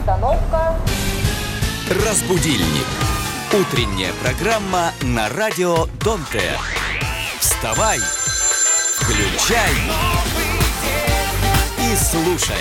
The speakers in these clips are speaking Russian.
Остановка. Разбудильник. Утренняя программа на радио Дон-Т. Вставай, включай и слушай.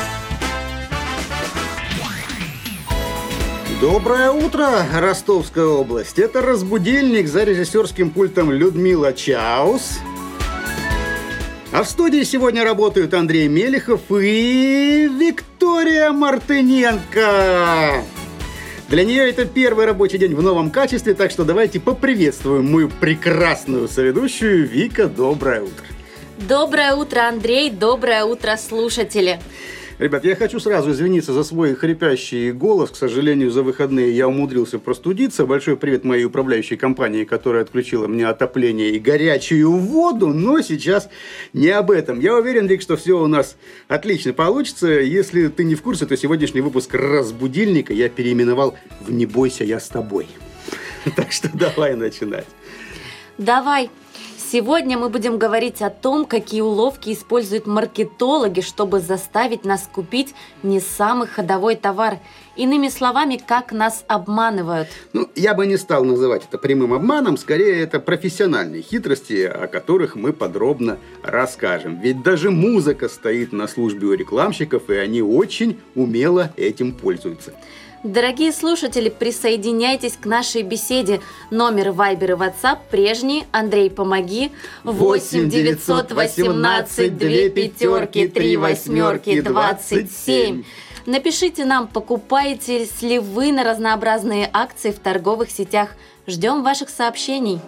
Доброе утро, Ростовская область. Это «Разбудильник», за режиссерским пультом Людмила Чаус. А в студии сегодня работают Андрей Мелехов и Виктория Мартыненко. Для нее это первый рабочий день в новом качестве, так что давайте поприветствуем мою прекрасную соведущую. Вика, доброе утро. Доброе утро, Андрей. Доброе утро, слушатели. Ребят, я хочу сразу извиниться за свой хрипящий голос. К сожалению, за выходные я умудрился простудиться. Большой привет моей управляющей компании, которая отключила мне отопление и горячую воду. Но сейчас не об этом. Я уверен, Вик, что все у нас отлично получится. Если ты не в курсе, то сегодняшний выпуск «Разбудильника» я переименовал в «Не бойся, я с тобой». Так что давай начинать. Давай. Сегодня мы будем говорить о том, какие уловки используют маркетологи, чтобы заставить нас купить не самый ходовой товар. Иными словами, как нас обманывают. Я бы не стал называть это прямым обманом, скорее это профессиональные хитрости, о которых мы подробно расскажем. Ведь даже музыка стоит на службе у рекламщиков, и они очень умело этим пользуются. Дорогие слушатели, присоединяйтесь к нашей беседе. Номер Viber и WhatsApp прежний. Андрей, помоги. 8 918 2 пятерки 3 восьмерки 27. Напишите нам, покупаете ли вы на разнообразные акции в торговых сетях. Ждем ваших сообщений.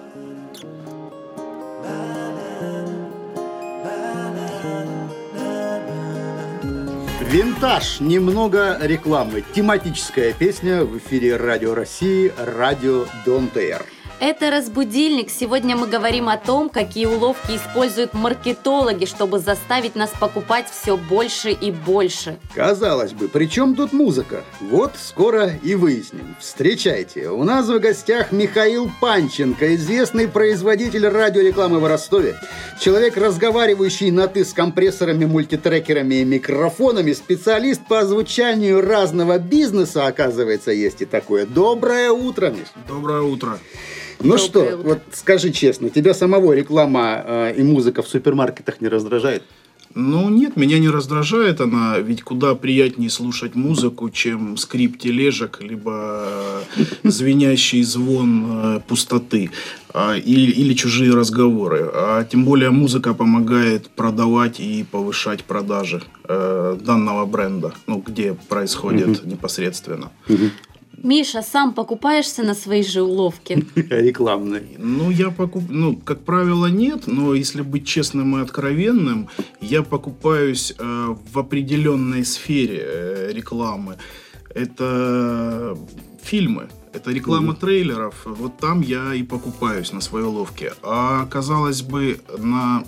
Винтаж. Немного рекламы. Тематическая песня в эфире Радио России, Радио Дон-Т. Это «Разбудильник». Сегодня мы говорим о том, какие уловки используют маркетологи, чтобы заставить нас покупать все больше и больше. Казалось бы, при чем тут музыка? Вот скоро и выясним. Встречайте, у нас в гостях Михаил Панченко, известный производитель радиорекламы в Ростове. Человек, разговаривающий на «ты» с компрессорами, мультитрекерами и микрофонами, специалист по озвучанию разного бизнеса, оказывается, есть и такое. Доброе утро, Миш. Доброе утро. Ну что, вот скажи честно, тебя самого реклама и музыка в супермаркетах не раздражает? Нет, меня не раздражает она, ведь куда приятнее слушать музыку, чем скрип тележек, либо звенящий звон пустоты или чужие разговоры. А тем более музыка помогает продавать и повышать продажи данного бренда, где происходит непосредственно. Миша, сам покупаешься на свои же уловки? Рекламные. Как правило, нет, но если быть честным и откровенным, я покупаюсь в определенной сфере рекламы. Это фильмы, это реклама трейлеров, вот там я и покупаюсь на свои уловки. А казалось бы, на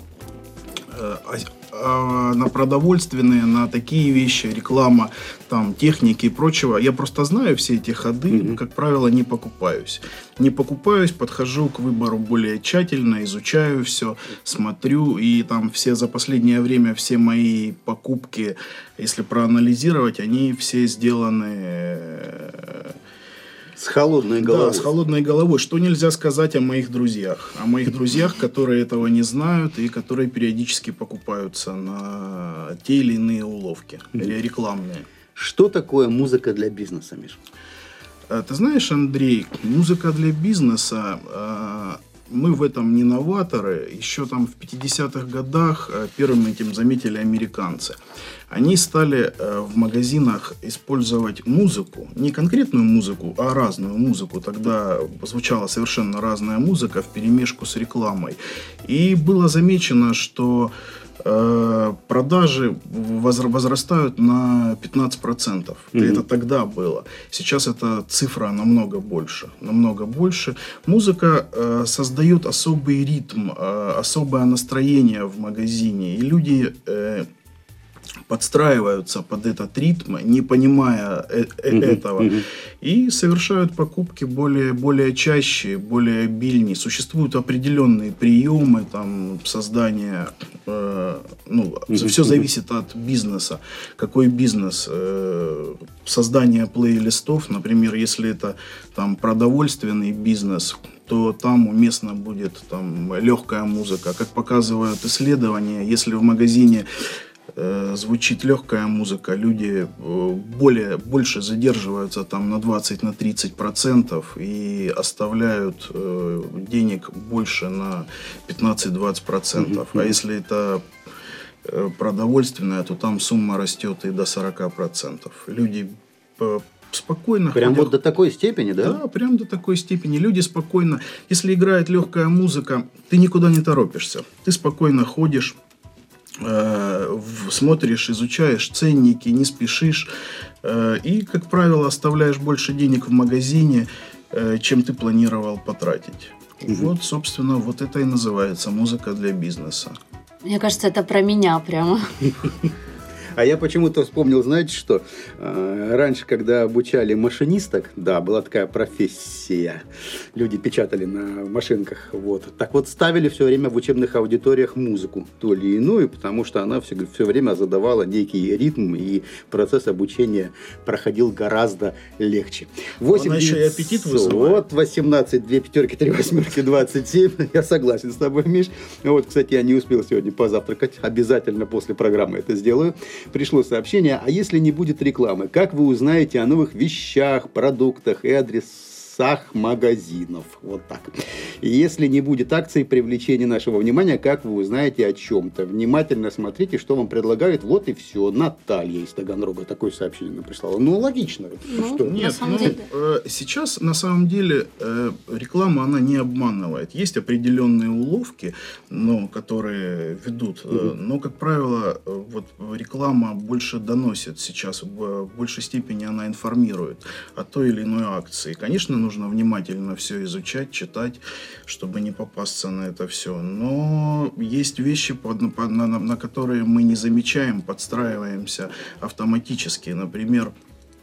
продовольственные, на такие вещи, реклама техники и прочего, я просто знаю все эти ходы, как правило, не покупаюсь. Не покупаюсь, подхожу к выбору более тщательно, изучаю все, смотрю, и за последнее время все мои покупки, если проанализировать, они все сделаны с холодной головой. Да, с холодной головой. Что нельзя сказать о моих друзьях? О моих друзьях, которые этого не знают и которые периодически покупаются на те или иные уловки рекламные. Что такое музыка для бизнеса, Миш? Ты знаешь, Андрей, музыка для бизнеса, мы в этом не новаторы. Еще в 50-х годах первым этим заметили американцы. Они стали в магазинах использовать музыку, не конкретную музыку, а разную музыку. Тогда звучала совершенно разная музыка вперемешку с рекламой. И было замечено, что продажи возрастают на 15%. Это тогда было. Сейчас эта цифра намного больше. Музыка создает особый ритм, особое настроение в магазине. И люди подстраиваются под этот ритм, не понимая этого, и совершают покупки более чаще, более обильнее. Существуют определенные приемы там, создания, все зависит от бизнеса. Какой бизнес? Создание плейлистов, например, если это там, продовольственный бизнес, то там уместно будет там, легкая музыка. Как показывают исследования, если в магазине звучит легкая музыка, люди больше задерживаются там на 20-30% и оставляют денег больше на 15-20%. А если это продовольственное, то там сумма растет и до 40%. Люди спокойно Прям ходят. вот до такой степени, да? Да, прям до такой степени. Люди спокойно, если играет легкая музыка, ты никуда не торопишься. Ты спокойно ходишь, смотришь, изучаешь ценники, не спешишь. И, как правило, оставляешь больше денег в магазине, чем ты планировал потратить. Вот, собственно, вот это и называется музыка для бизнеса. Мне кажется, это про меня прямо. А я почему-то вспомнил, знаете что? Раньше, когда обучали машинисток, да, была такая профессия. Люди печатали на машинках. Вот. Так вот, ставили все время в учебных аудиториях музыку, то ли иную, потому что она все время задавала некий ритм, и процесс обучения проходил гораздо легче. 8 Она еще и аппетит вызывает. Вот, 18, 2 пятерки, 3 восьмерки, 27. Я согласен с тобой, Миш. Вот, кстати, я не успел сегодня позавтракать. Обязательно после программы это сделаю. Пришло сообщение: а если не будет рекламы, как вы узнаете о новых вещах, продуктах и адресах магазинов? Вот так. И если не будет акций привлечения нашего внимания, как вы узнаете о чем-то? Внимательно смотрите, что вам предлагают. Вот и все. Наталья из Таганрога такое сообщение нам прислала. Ну, логично. Что? Нет, самом деле. Сейчас на самом деле реклама, она не обманывает. Есть определенные уловки, которые ведут, но, как правило, вот реклама больше доносит сейчас, в большей степени она информирует о той или иной акции. Конечно, нужно внимательно все изучать, читать, чтобы не попасться на это все. Но есть вещи, на которые мы не замечаем, подстраиваемся автоматически. Например,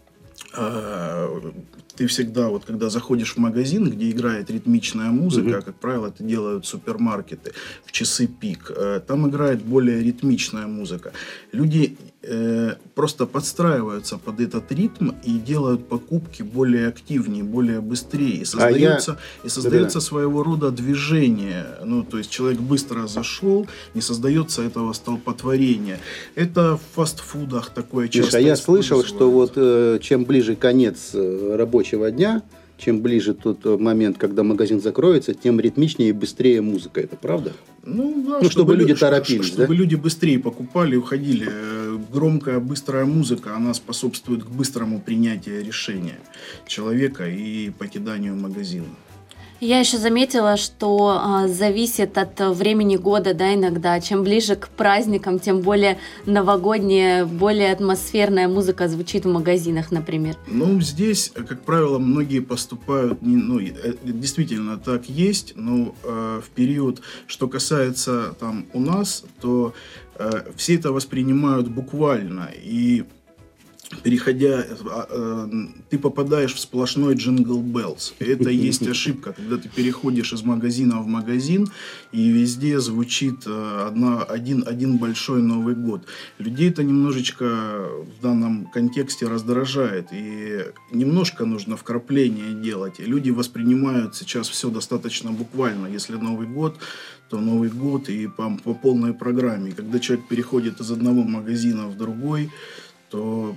ты всегда, вот когда заходишь в магазин, где играет ритмичная музыка, как правило, это делают супермаркеты в часы пик, там играет более ритмичная музыка. Люди просто подстраиваются под этот ритм и делают покупки более активнее, более быстрее. И создается своего рода движение. То есть человек быстро зашел, не создается этого столпотворения. Это в фастфудах такое часто А я слышал, что вот чем ближе конец рабочего дня, чем ближе тот момент, когда магазин закроется, тем ритмичнее и быстрее музыка. Это правда? Чтобы люди торопились, чтобы люди быстрее покупали, уходили. Громкая, быстрая музыка, она способствует к быстрому принятию решения человека и покиданию магазина. Я еще заметила, что зависит от времени года, да, иногда. Чем ближе к праздникам, тем более новогодняя, более атмосферная музыка звучит в магазинах, например. Здесь, как правило, многие поступают, действительно так есть, но в период, что касается там у нас, то все это воспринимают буквально, и переходя, ты попадаешь в сплошной джингл беллс. Это и есть ошибка, когда ты переходишь из магазина в магазин, и везде звучит один большой Новый год. Людей это немножечко в данном контексте раздражает, и немножко нужно вкрапление делать. И люди воспринимают сейчас все достаточно буквально. Если Новый год, то Новый год и по полной программе. Когда человек переходит из одного магазина в другой, то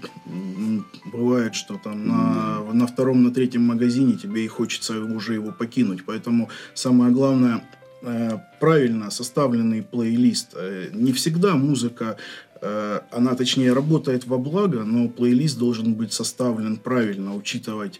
бывает, что там на втором, на третьем магазине тебе и хочется уже его покинуть. Поэтому самое главное, правильно составленный плейлист. Не всегда музыка, она точнее работает во благо, но плейлист должен быть составлен правильно, учитывать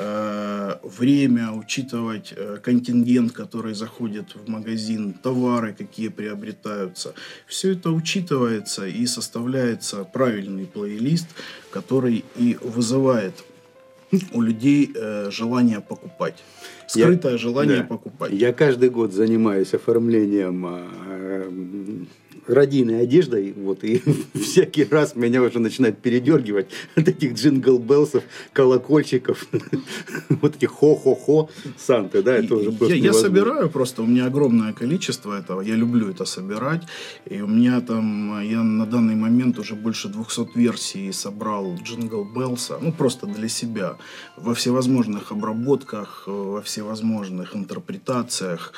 время, учитывать контингент, который заходит в магазин, товары, какие приобретаются. Все это учитывается и составляется правильный плейлист, который и вызывает у людей желание покупать. Скрытое желание покупать. Я каждый год занимаюсь оформлением радийной одеждой, вот, и всякий раз меня уже начинает передергивать от этих джингл-беллсов, колокольчиков, вот этих хо-хо-хо Санты, да, это уже просто я собираю просто, у меня огромное количество этого, я люблю это собирать, и у меня там, я на данный момент уже больше 200 версий собрал джингл-беллса, ну, просто для себя, во всевозможных обработках, во всевозможных интерпретациях,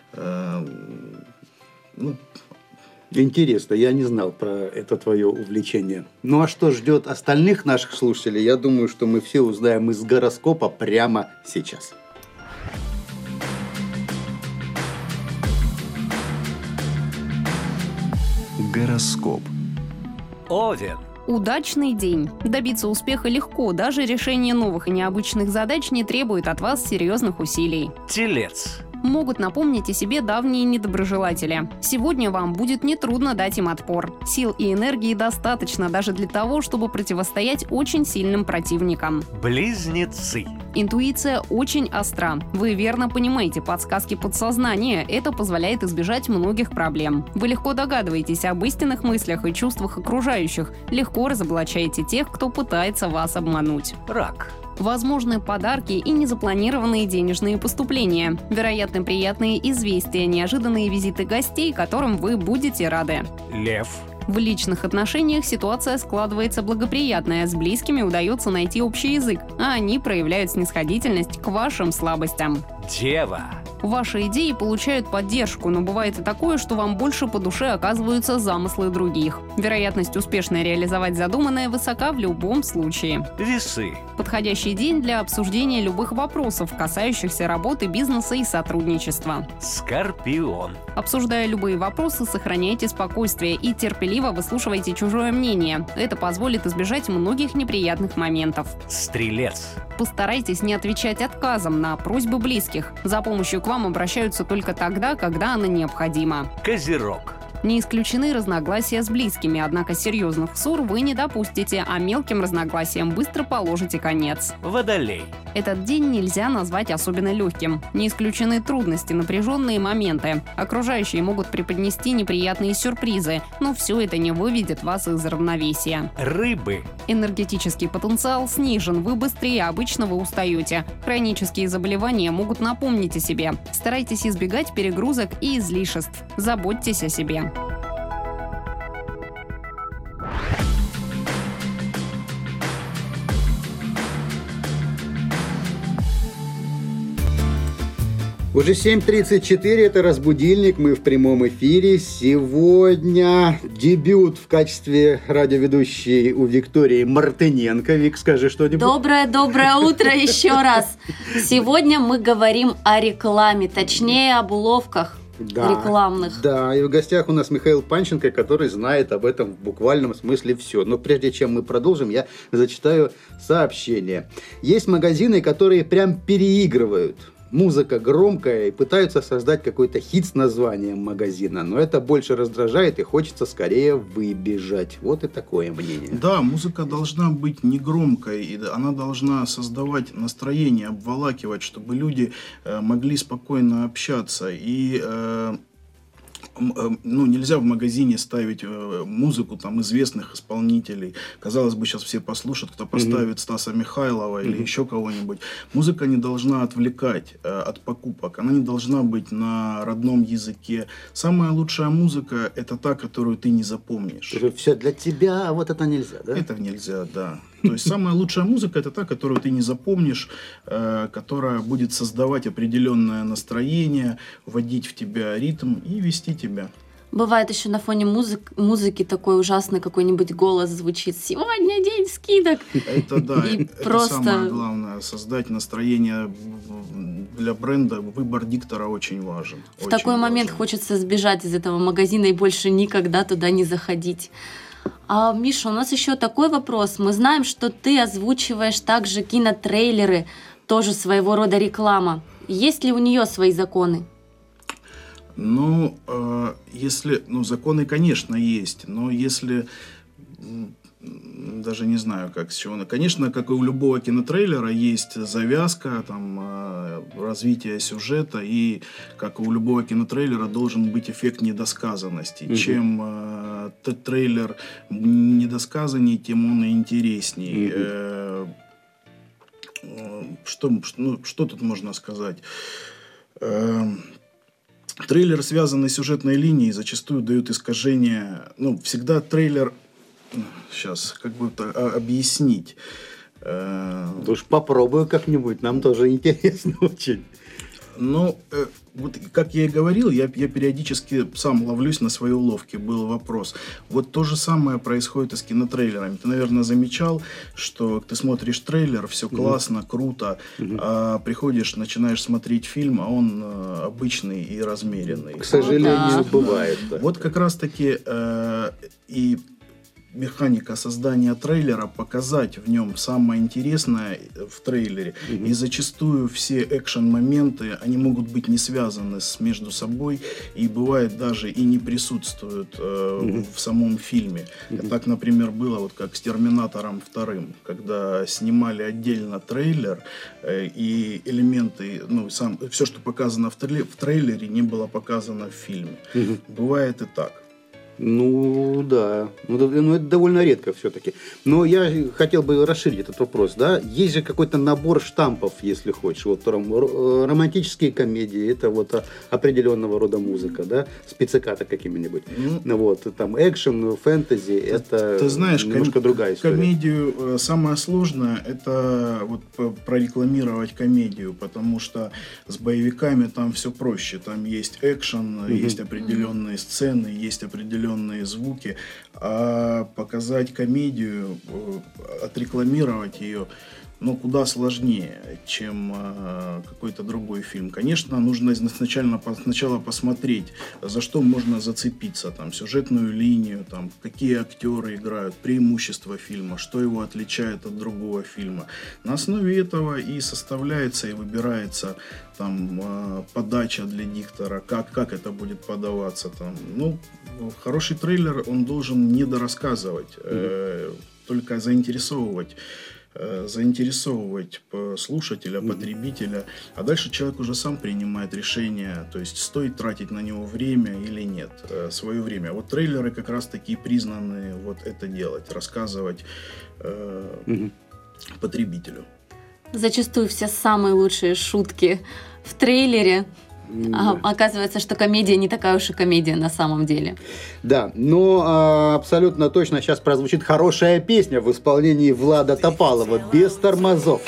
ну, интересно, я не знал про это твое увлечение. Ну а что ждет остальных наших слушателей, я думаю, что мы все узнаем из гороскопа прямо сейчас. Гороскоп. Овен. Удачный день. Добиться успеха легко, даже решение новых и необычных задач не требует от вас серьезных усилий. Телец. Могут напомнить о себе давние недоброжелатели. Сегодня вам будет нетрудно дать им отпор. Сил и энергии достаточно даже для того, чтобы противостоять очень сильным противникам. Близнецы. Интуиция очень остра. Вы верно понимаете подсказки подсознания. Это позволяет избежать многих проблем. Вы легко догадываетесь об истинных мыслях и чувствах окружающих. Легко разоблачаете тех, кто пытается вас обмануть. Рак. Возможны подарки и незапланированные денежные поступления. Вероятно, приятные известия, неожиданные визиты гостей, которым вы будете рады. Лев. В личных отношениях ситуация складывается благоприятная, с близкими удается найти общий язык, а они проявляют снисходительность к вашим слабостям. Дева. Ваши идеи получают поддержку, но бывает и такое, что вам больше по душе оказываются замыслы других. Вероятность успешно реализовать задуманное высока в любом случае. Весы. Подходящий день для обсуждения любых вопросов, касающихся работы, бизнеса и сотрудничества. Скорпион. Обсуждая любые вопросы, сохраняйте спокойствие и терпеливо выслушивайте чужое мнение. Это позволит избежать многих неприятных моментов. Стрелец. Постарайтесь не отвечать отказом на просьбы близких. За помощью к вам обращаются только тогда, когда она необходима. Козерог. Не исключены разногласия с близкими, однако серьезных ссор вы не допустите, а мелким разногласиям быстро положите конец. Водолей. Этот день нельзя назвать особенно легким. Не исключены трудности, напряженные моменты. Окружающие могут преподнести неприятные сюрпризы, но все это не выведет вас из равновесия. Рыбы. Энергетический потенциал снижен, вы быстрее обычного устаете. Хронические заболевания могут напомнить о себе. Старайтесь избегать перегрузок и излишеств. Заботьтесь о себе. Уже 7:34, это «Разбудильник», мы в прямом эфире. Сегодня дебют в качестве радиоведущей у Виктории Мартыненко. Вик, скажи что-нибудь. Доброе утро еще раз. Сегодня мы говорим о рекламе, точнее об уловках рекламных. Да, и в гостях у нас Михаил Панченко, который знает об этом в буквальном смысле все. Но прежде чем мы продолжим, я зачитаю сообщение. Есть магазины, которые прям переигрывают. Музыка громкая и пытаются создать какой-то хит с названием магазина, но это больше раздражает и хочется скорее выбежать. Вот и такое мнение. Да, музыка должна быть не громкой, и она должна создавать настроение, обволакивать, чтобы люди могли спокойно общаться. И нельзя в магазине ставить музыку там известных исполнителей. Казалось бы, сейчас все послушают, кто поставит Стаса Михайлова или еще кого-нибудь. Музыка не должна отвлекать от покупок. Она не должна быть на родном языке. Самая лучшая музыка — это та, которую ты не запомнишь. Все для тебя, а вот это нельзя, да? Это нельзя, да. То есть самая лучшая музыка — это та, которую ты не запомнишь, которая будет создавать определенное настроение, вводить в тебя ритм и вести тебя. Бывает еще на фоне музыки такой ужасный какой-нибудь голос звучит. Сегодня день скидок. Это да, И это просто... самое главное. Создать настроение для бренда. Выбор диктора очень важен. В такой момент хочется сбежать из этого магазина и больше никогда туда не заходить. А, Миша, у нас еще такой вопрос. Мы знаем, что ты озвучиваешь также кинотрейлеры, тоже своего рода реклама. Есть ли у нее свои законы? Ну, если, законы, конечно, есть, но если даже не знаю, как с чего. Конечно, как и у любого кинотрейлера, есть завязка, там, развитие сюжета, и как и у любого кинотрейлера должен быть эффект недосказанности. Чем трейлер недосказанней, тем он и интересней. Что тут можно сказать? Трейлер, связанный с сюжетной линией, зачастую дает искажение. Всегда трейлер... Сейчас, как бы это объяснить? Уж попробую как-нибудь, нам тоже интересно очень. Вот как я и говорил, я периодически сам ловлюсь на свои уловки. Был вопрос. Вот то же самое происходит и с кинотрейлерами. Ты, наверное, замечал, что ты смотришь трейлер, все классно, круто, а приходишь, начинаешь смотреть фильм, а он обычный и размеренный. К сожалению, бывает. Да. Вот как раз-таки и механика создания трейлера, показать в нем самое интересное в трейлере. И зачастую все экшен-моменты, они могут быть не связаны между собой, и бывает даже и не присутствуют в самом фильме. Так, например, было вот как с «Терминатором 2», когда снимали отдельно трейлер, и элементы, все, что показано в трейлере, не было показано в фильме. Бывает и так. Да. Это довольно редко все-таки. Но я хотел бы расширить этот вопрос. Да? Есть же какой-то набор штампов, если хочешь. Вот романтические комедии, это вот определенного рода музыка, да? С пицциката какими-нибудь. Там экшен, фэнтези, это ты знаешь, немножко другая история. Комедию самое сложное, это вот прорекламировать комедию, потому что с боевиками там все проще. Там есть экшен, есть определенные сцены, есть определенные звуки, а показать комедию, отрекламировать ее, куда сложнее, чем какой-то другой фильм. Конечно, нужно сначала посмотреть, за что можно зацепиться, там, сюжетную линию, там, какие актеры играют, преимущества фильма, что его отличает от другого фильма. На основе этого и составляется, и выбирается там подача для диктора, как это будет подаваться. Там. Хороший трейлер, он должен не дорассказывать, только заинтересовывать слушателя, потребителя, а дальше человек уже сам принимает решение, то есть стоит тратить на него время или нет, свое время. Вот трейлеры как раз таки признаны вот это делать, рассказывать потребителю. Зачастую все самые лучшие шутки в трейлере. Оказывается, что комедия не такая уж и комедия на самом деле. Да, но абсолютно точно сейчас прозвучит хорошая песня в исполнении Влада Топалова «Без тормозов».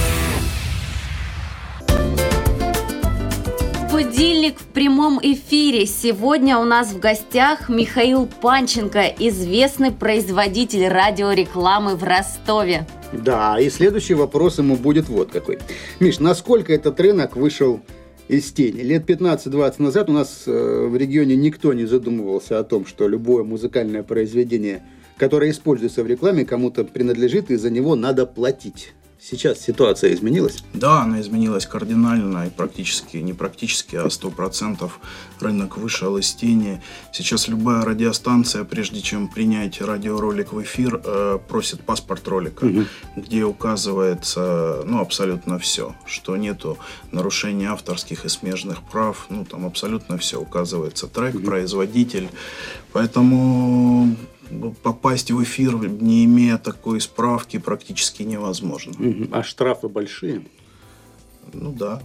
Будильник в прямом эфире. Сегодня у нас в гостях Михаил Панченко, известный производитель радиорекламы в Ростове. Да, и следующий вопрос ему будет вот какой. Миш, насколько этот рынок вышел из тени? Лет 15-20 назад у нас в регионе никто не задумывался о том, что любое музыкальное произведение, которое используется в рекламе, кому-то принадлежит, и за него надо платить. Сейчас ситуация изменилась? Да, она изменилась кардинально, и практически, не практически, а 100% рынок вышел из тени. Сейчас любая радиостанция, прежде чем принять радиоролик в эфир, просит паспорт ролика, где указывается абсолютно все, что нету нарушения авторских и смежных прав, там абсолютно все указывается, трек, производитель, поэтому попасть в эфир, не имея такой справки, практически невозможно. А штрафы большие? Да.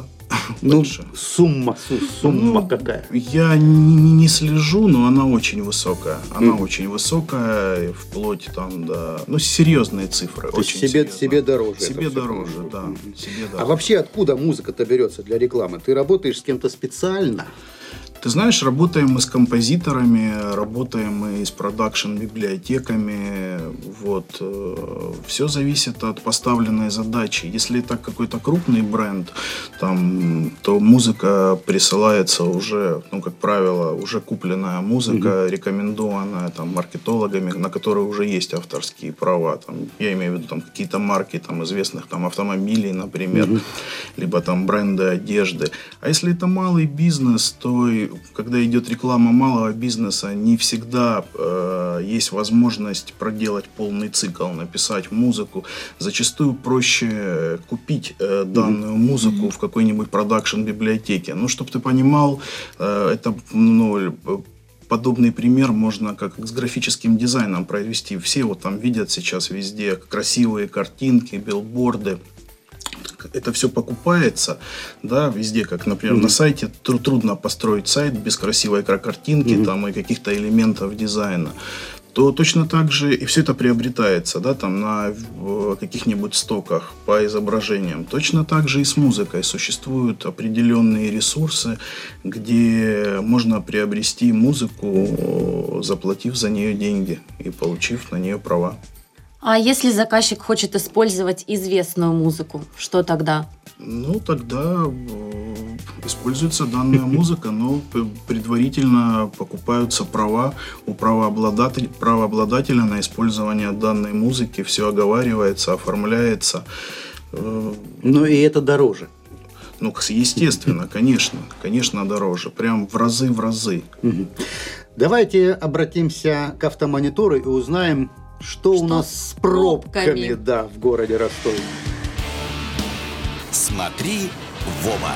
Сумма какая? Я не слежу, но она очень высокая. Она очень высокая, вплоть там до... серьезные цифры. То очень себе дороже. Себе дороже, да. А вообще откуда музыка-то берется для рекламы? Ты работаешь с кем-то специально? Ты знаешь, работаем мы с композиторами, работаем мы с продакшн-библиотеками. Все зависит от поставленной задачи. Если это какой-то крупный бренд, то музыка присылается уже, как правило, уже купленная музыка, рекомендованная маркетологами, на которые уже есть авторские права. Я имею в виду какие-то марки известных автомобилей, например, либо бренды одежды. А если это малый бизнес, то когда идет реклама малого бизнеса, не всегда есть возможность проделать полный цикл, написать музыку. Зачастую проще купить данную музыку в какой-нибудь продакшн-библиотеке. Ну, чтобы ты понимал, это, подобный пример можно как с графическим дизайном провести. Все вот там видят сейчас везде красивые картинки, билборды. Это все покупается, да, везде, как, например, на сайте. Трудно построить сайт без красивой картинки там, и каких-то элементов дизайна. То точно так же и все это приобретается, да, там на каких-нибудь стоках по изображениям. Точно так же и с музыкой. Существуют определенные ресурсы, где можно приобрести музыку, заплатив за нее деньги и получив на нее права. А если заказчик хочет использовать известную музыку, что тогда? Ну, тогда используется данная музыка, но предварительно покупаются права у правообладателя на использование данной музыки. Все оговаривается, оформляется. Но и это дороже. Ну, естественно, конечно, дороже. Прям в разы. Давайте обратимся к автомонитору и узнаем, что у нас с пробками, да, в городе Ростове. Смотри в оба.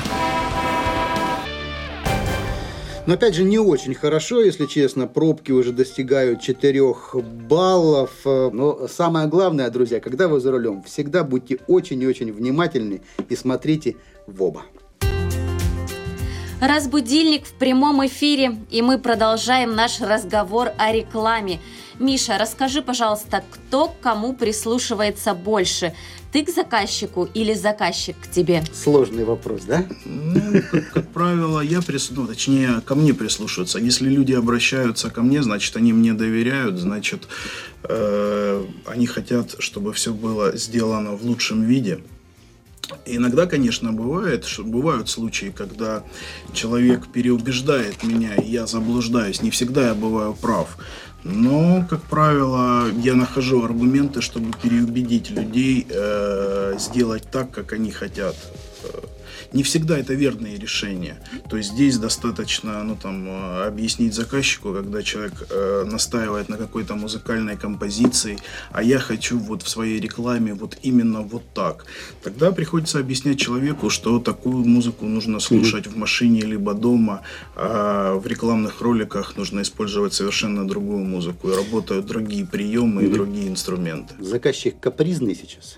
Но опять же, не очень хорошо, если честно. Пробки уже достигают 4 баллов. Но самое главное, друзья, когда вы за рулем, всегда будьте очень и очень внимательны и смотрите в оба. Разбудильник в прямом эфире, и мы продолжаем наш разговор о рекламе. Миша, расскажи, пожалуйста, кто к кому прислушивается больше? Ты к заказчику или заказчик к тебе? Сложный вопрос, да? Ну, как правило, точнее, ко мне прислушиваются. Если люди обращаются ко мне, значит, они мне доверяют, значит, они хотят, чтобы все было сделано в лучшем виде. И иногда, конечно, бывают случаи, когда человек переубеждает меня, и я заблуждаюсь. Не всегда я бываю прав. Но, как правило, я нахожу аргументы, чтобы переубедить людей сделать так, как они хотят. Не всегда это верные решения. То есть здесь достаточно объяснить заказчику, когда человек настаивает на какой-то музыкальной композиции, а я хочу вот в своей рекламе вот именно вот так. Тогда приходится объяснять человеку, что такую музыку нужно слушать в машине либо дома, а в рекламных роликах нужно использовать совершенно другую музыку. И работают другие приемы и другие инструменты. Заказчик капризный сейчас?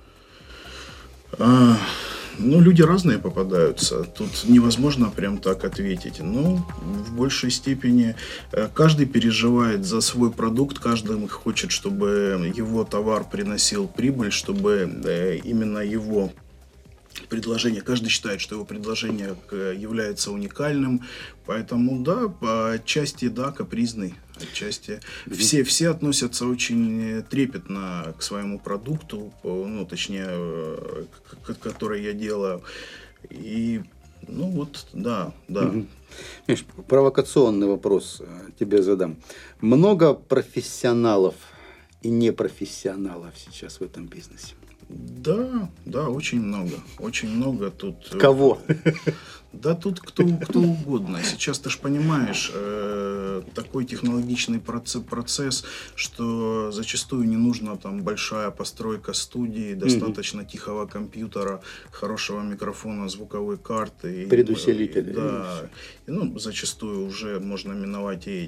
Люди разные попадаются. Тут невозможно прям так ответить. Но в большей степени каждый переживает за свой продукт, каждый хочет, чтобы его товар приносил прибыль, чтобы именно его предложение, каждый считает, что его предложение является уникальным, поэтому да, отчасти да, капризный, отчасти все относятся очень трепетно к своему продукту, точнее, который я делаю, и да. Миш, провокационный вопрос тебе задам. Много профессионалов и непрофессионалов сейчас в этом бизнесе? Да, очень много тут. Кого? Да тут кто угодно. Сейчас ты же понимаешь, такой технологичный процесс, что зачастую не нужна там большая постройка студии, достаточно тихого компьютера, хорошего микрофона, звуковой карты. Предусилители. Да, зачастую уже можно миновать и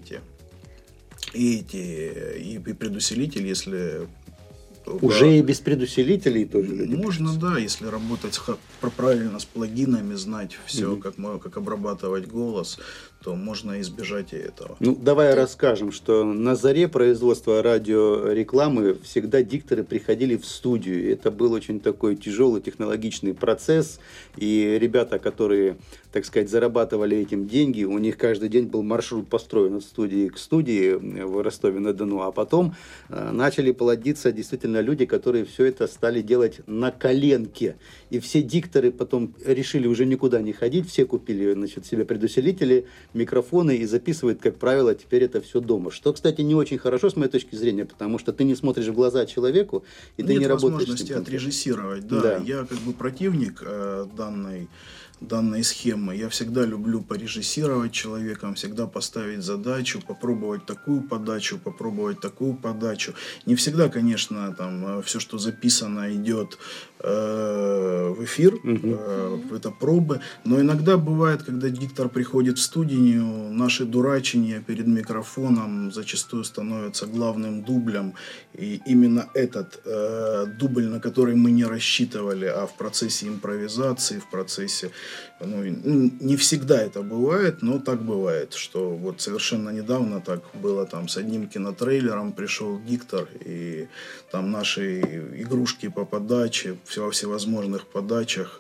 предусилитель, если... Уже и без предусилителей тоже люди. Можно, да, если работать правильно с плагинами, знать все, как обрабатывать голос, то можно избежать и этого. Давай расскажем, что на заре производства радиорекламы всегда дикторы приходили в студию. Это был очень такой тяжелый технологичный процесс. И ребята, которые, так сказать, зарабатывали этим деньги, у них каждый день был маршрут построен от студии к студии в Ростове-на-Дону. А потом начали плодиться действительно люди, которые все это стали делать на коленке. И все дикторы потом решили уже никуда не ходить. Все купили, себе предусилители, микрофоны и записывают, как правило, теперь это все дома. Что, кстати, не очень хорошо с моей точки зрения, потому что ты не смотришь в глаза человеку, и ты не работаешь с ним. Нет возможности отрежиссировать. Да, я как бы противник данной данной схемы. Я всегда люблю порежиссировать человеком, всегда поставить задачу, попробовать такую подачу. Не всегда, конечно, там все, что записано, идет в эфир, это пробы, но иногда бывает, когда диктор приходит в студию, наши дурачения перед микрофоном зачастую становятся главным дублем, и именно этот дубль, на который мы не рассчитывали, а в процессе импровизации, в процессе, не всегда это бывает, но так бывает, что вот совершенно недавно так было там с одним кинотрейлером, пришел диктор, и там наши игрушки по подаче, во всевозможных подачах,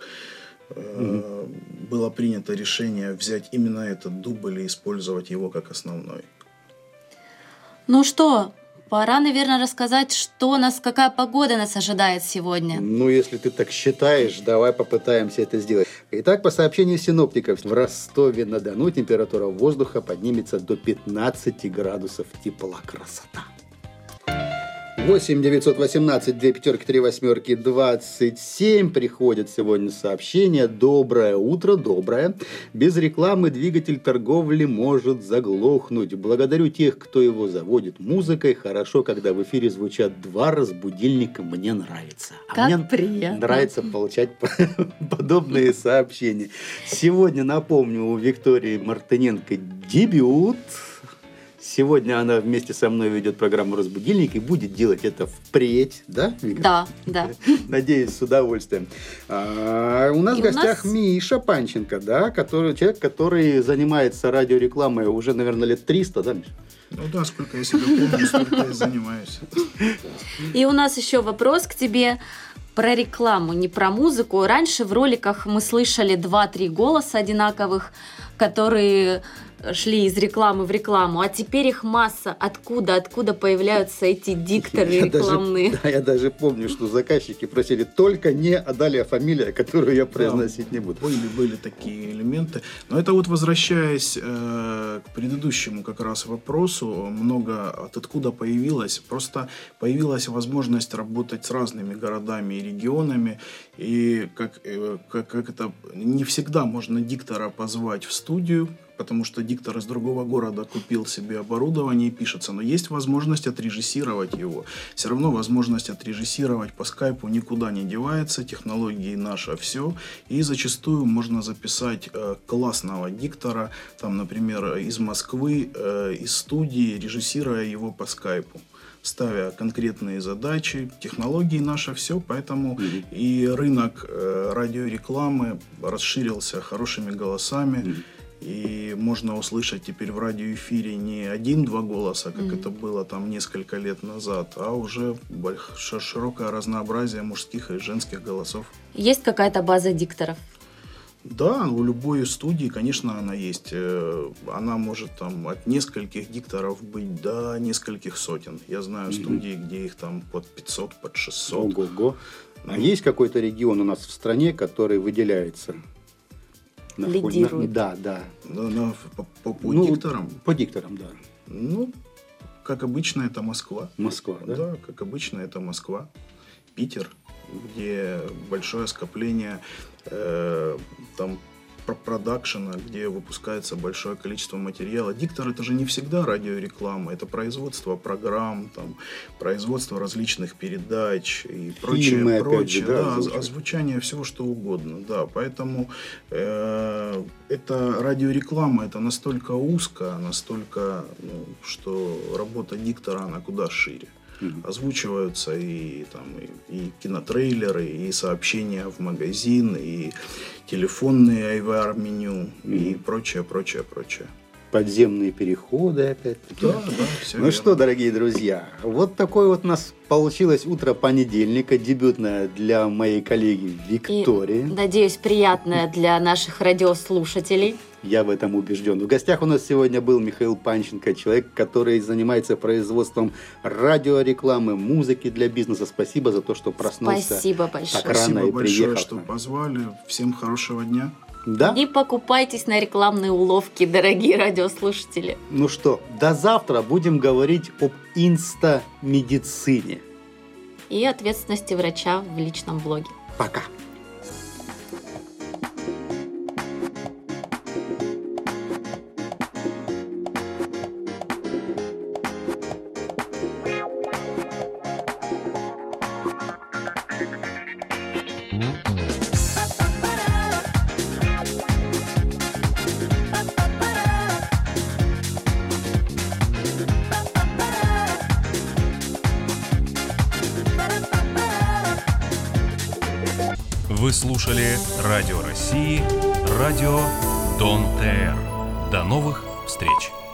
было принято решение взять именно этот дубль и использовать его как основной. Ну что, пора, наверное, рассказать, какая погода нас ожидает сегодня. Ну, если ты так считаешь, давай попытаемся это сделать. Итак, по сообщению синоптиков, в Ростове-на-Дону температура воздуха поднимется до 15 градусов тепла. Красота! 8 918 2 пятерки 3 восьмерки 27. Приходит сегодня сообщение. Доброе утро, доброе. Без рекламы двигатель торговли может заглохнуть. Благодарю тех, кто его заводит музыкой. Хорошо, когда в эфире звучат 2 раз будильника. Мне нравится. Как мне приятно. Нравится получать подобные сообщения. Сегодня, напомню, у Виктории Мартыненко дебют. Сегодня она вместе со мной ведет программу «Разбудильник» и будет делать это впредь, да, Вика? Да. Надеюсь, с удовольствием. У нас в гостях Миша Панченко, да, человек, который занимается радиорекламой уже, наверное, лет 300, да, Миша? Ну да, сколько я себя помню, столько и занимаюсь. И у нас еще вопрос к тебе про рекламу, не про музыку. Раньше в роликах мы слышали 2-3 голоса одинаковых, которые шли из рекламы в рекламу, а теперь их масса. Откуда появляются эти дикторы рекламные? Я даже помню, что заказчики просили только не Адалия фамилия, которую я произносить не буду. Были такие элементы. Но это вот возвращаясь к предыдущему как раз вопросу, много откуда появилось. Просто появилась возможность работать с разными городами и регионами. И как это не всегда можно диктора позвать в студию, потому что диктор из другого города купил себе оборудование и пишется. Но есть возможность отрежиссировать его. Все равно возможность отрежиссировать по скайпу никуда не девается. Технологии наше все. И зачастую можно записать классного диктора, там, например, из Москвы, из студии, режиссируя его по скайпу, ставя конкретные задачи. Технологии наше все, поэтому и рынок радиорекламы расширился хорошими голосами. И можно услышать теперь в радиоэфире не 1-2 голоса, как это было там несколько лет назад, а уже широкое разнообразие мужских и женских голосов. Есть какая-то база дикторов? Да, у любой студии, конечно, она есть. Она может там от нескольких дикторов быть до нескольких сотен. Я знаю студии, где их там под 500, под 600. Ого-го. А есть какой-то регион у нас в стране, который выделяется? Лидирует. Да. По дикторам? По дикторам, да. Ну, как обычно, это Москва. Москва, да? Да, как обычно, это Москва. Питер, где большое скопление там продакшена, где выпускается большое количество материала. Диктор — это же не всегда радиореклама, это производство программ, там, производство различных передач и прочее. Озвучание всего что угодно. Да, поэтому это радиореклама, это настолько узко, настолько, что работа диктора, она куда шире. Озвучиваются и кинотрейлеры, и сообщения в магазин, и телефонные IVR-меню, и прочее. Подземные переходы, опять-таки. Да, все Ну верно. что, дорогие друзья, вот такое вот у нас получилось утро понедельника, дебютное для моей коллеги Виктории. И, надеюсь, приятное для наших радиослушателей. Я в этом убежден. В гостях у нас сегодня был Михаил Панченко, человек, который занимается производством радиорекламы, музыки для бизнеса. Спасибо за то, что проснулся. Спасибо большое. Так рано Спасибо и большое, приехал. что позвали. Всем хорошего дня. Да? Не покупайтесь на рекламные уловки, дорогие радиослушатели. Ну что, до завтра будем говорить об инстамедицине. И ответственности врача в личном блоге. Пока. Вы слушали Радио России, радио Дон ТР. До новых встреч!